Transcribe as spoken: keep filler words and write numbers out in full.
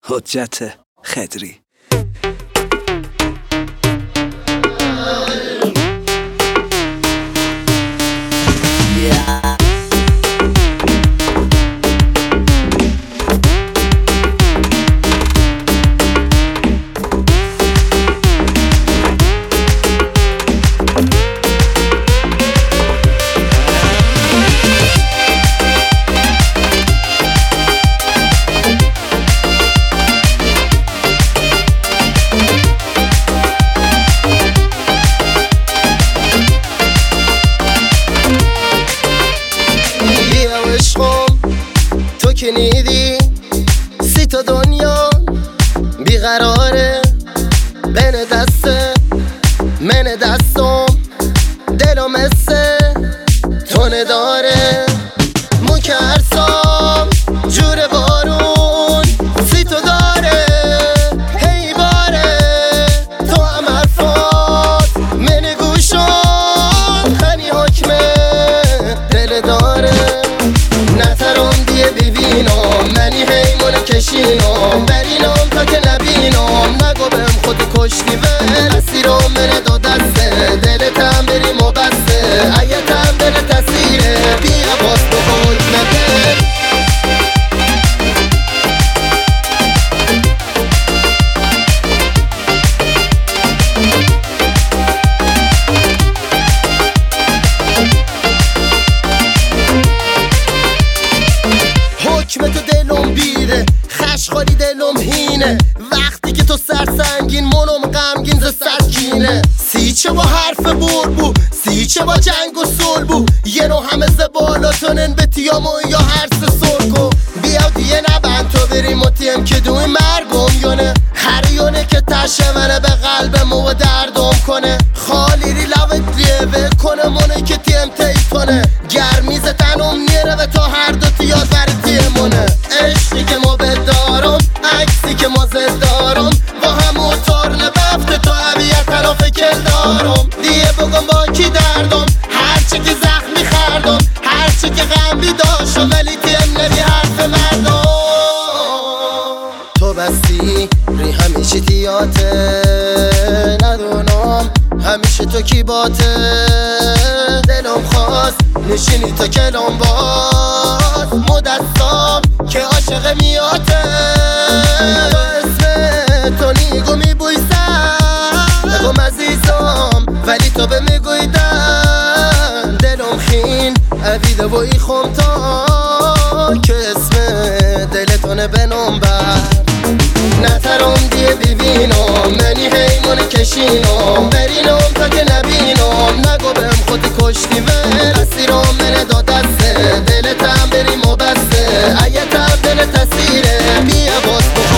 حجت خدری. تو که نیدی سی تا دنیا بیقراره بین دسته من دستم دلم مثل تو نداره مو که ارسام جور بارون سی تو داره هی باره تو هم حرفات من گوشم خنی حکمه دل داره نترم دیه ببینم منی حیمون کشینم برینم تا که نبینم نگو بهم خودی کشتی ول اسیرم منه دو دسته دلتم بریم و بسته ایتم دل تسیره بیا باز تو حکم دل حکم تو دلم بیره خشخالی دلم هینه وقتی که تو سرسنگین منم غمگین ز سکینه سیچه با حرف بور بو سیچه با جنگ و صلح بو یه نو همه زبالاتونن به تیامو یا هر سه سرکو بیا دیگه نبند تو بریم و تیم که دوی مرگم یونه هر یونه که تشه منه به قلبم و دردم کنه خالی ری لوت لیوه کنه مونه که تیم تیتونه گرمیز تنم نیره و تو هر دو تیاد بر تیمونه عشقی که ما بدارم عکسی که ما زد دارم با همون تارن بفت تو عبیت طرف کل دارم دیگه بگم با کی دردم هرچی که زخمی خردم هرچی که غمی داشتم ولی تیم نبی حرف مردم تو بستی ری همیشه تیاته ندونم همیشه تو کی باته دلم خواست نشینی تا کلم باز مدستام که عاشق میاته اسم تو نیگو میبویسم نگم عزیزم ولی تو به میگویدن دلم خین عبیده و ای خمتا که اسم دلتونه بنام بر نترم دیه ببینم منی حیمون کشینم برینم تا که نبینم نگو بهم خودی کشتی ول اسیرم منه دو دسته دلتم بریم و بسته ایتم دل تسیره بیا باز